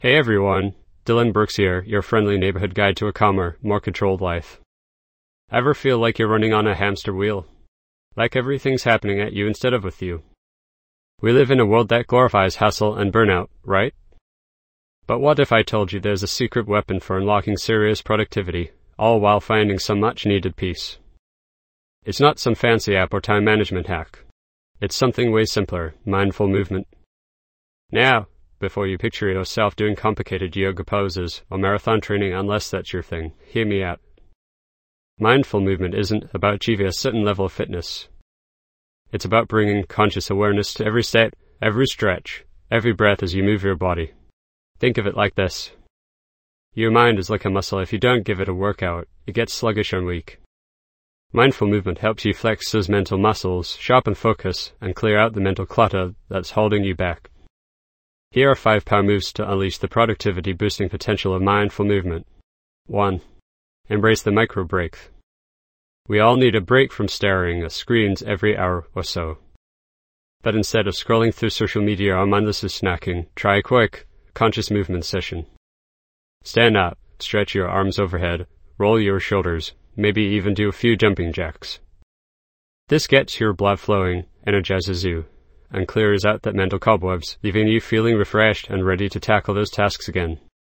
Hey everyone, Dylan Brooks here, your friendly neighborhood guide to a calmer, more controlled life. Ever feel like you're running on a hamster wheel? Like everything's happening at you instead of with you? We live in a world that glorifies hustle and burnout, right? But what if I told you there's a secret weapon for unlocking serious productivity, all while finding some much-needed peace? It's not some fancy app or time management hack. It's something way simpler, mindful movement. Now, before you picture yourself doing complicated yoga poses or marathon training, unless that's your thing, hear me out. Mindful movement isn't about achieving a certain level of fitness. It's about bringing conscious awareness to every step, every stretch, every breath as you move your body. Think of it like this. Your mind is like a muscle. If you don't give it a workout, it gets sluggish and weak. Mindful movement helps you flex those mental muscles, sharpen focus, and clear out the mental clutter that's holding you back. Here are 5 power moves to unleash the productivity-boosting potential of mindful movement. 1. Embrace the micro break. We all need a break from staring at screens every hour or so. But instead of scrolling through social media or mindlessly snacking, try a quick, conscious movement session. Stand up, stretch your arms overhead, roll your shoulders, maybe even do a few jumping jacks. This gets your blood flowing, energizes you, and clears out that mental cobwebs, leaving you feeling refreshed and ready to tackle those tasks again.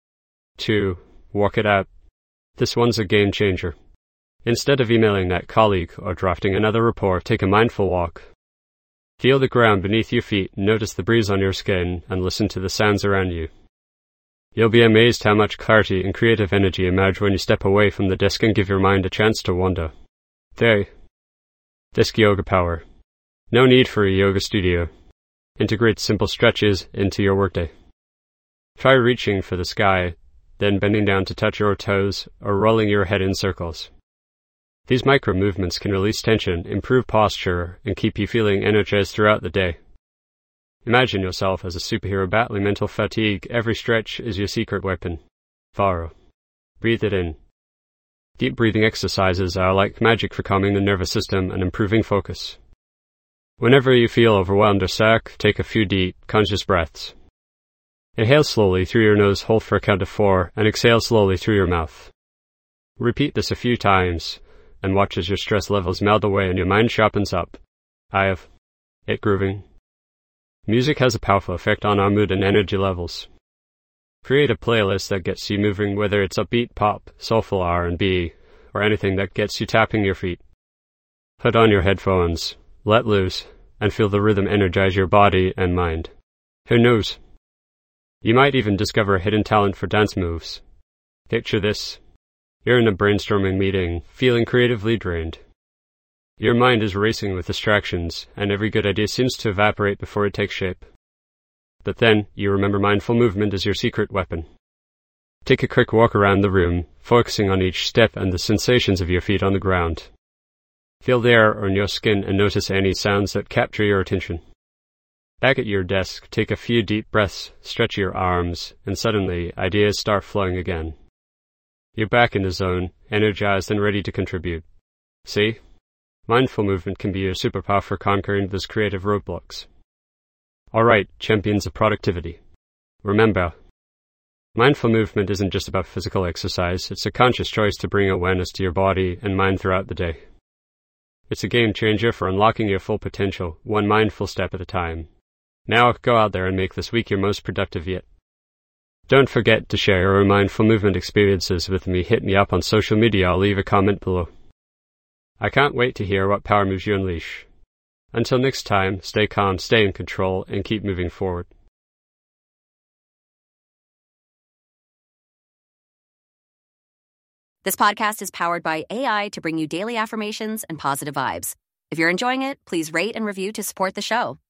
2. Walk it out. This one's a game changer. Instead of emailing that colleague or drafting another report, take a mindful walk. Feel the ground beneath your feet, notice the breeze on your skin, and listen to the sounds around you. You'll be amazed how much clarity and creative energy emerge when you step away from the desk and give your mind a chance to wander. 3. Desk yoga power. No need for a yoga studio. Integrate simple stretches into your workday. Try reaching for the sky, then bending down to touch your toes or rolling your head in circles. These micro movements can release tension, improve posture, and keep you feeling energized throughout the day. Imagine yourself as a superhero battling mental fatigue. Every stretch is your secret weapon. Faro. Breathe it in. Deep breathing exercises are like magic for calming the nervous system and improving focus. Whenever you feel overwhelmed or stuck, take a few deep, conscious breaths. Inhale slowly through your nose, hold for a count of 4, and exhale slowly through your mouth. Repeat this a few times, and watch as your stress levels melt away and your mind sharpens up. I have it grooving. Music has a powerful effect on our mood and energy levels. Create a playlist that gets you moving, whether it's upbeat pop, soulful R&B, or anything that gets you tapping your feet. Put on your headphones, let loose, and feel the rhythm energize your body and mind. Who knows? You might even discover a hidden talent for dance moves. Picture this. You're in a brainstorming meeting, feeling creatively drained. Your mind is racing with distractions, and every good idea seems to evaporate before it takes shape. But then, you remember mindful movement is your secret weapon. Take a quick walk around the room, focusing on each step and the sensations of your feet on the ground. Feel the air on your skin and notice any sounds that capture your attention. Back at your desk, take a few deep breaths, stretch your arms, and suddenly, ideas start flowing again. You're back in the zone, energized and ready to contribute. See? Mindful movement can be your superpower for conquering those creative roadblocks. Alright, champions of productivity. Remember, mindful movement isn't just about physical exercise, it's a conscious choice to bring awareness to your body and mind throughout the day. It's a game changer for unlocking your full potential, one mindful step at a time. Now go out there and make this week your most productive yet. Don't forget to share your own mindful movement experiences with me. Hit me up on social media or leave a comment below. I can't wait to hear what power moves you unleash. Until next time, stay calm, stay in control, and keep moving forward. This podcast is powered by AI to bring you daily affirmations and positive vibes. If you're enjoying it, please rate and review to support the show.